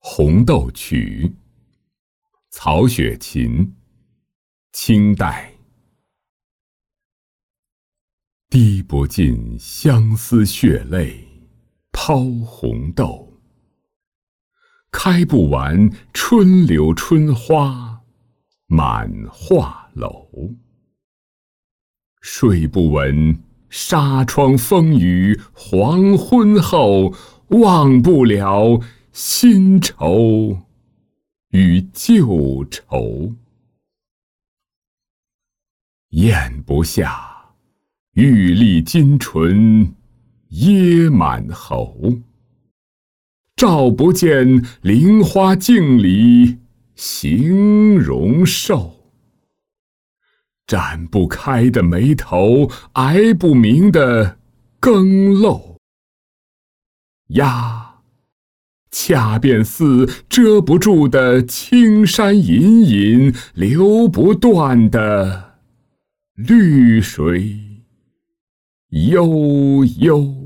红豆曲，曹雪芹，清代。滴不尽相思血泪抛红豆，开不完春柳春花满画楼。睡不闻纱窗风雨黄昏后，忘不了新愁与旧愁。咽不下玉粒金唇噎满喉，照不见菱花镜里形容瘦。展不开的眉头，挨不明的更漏，压恰便似遮不住的青山隐隐，流不断的绿水悠悠。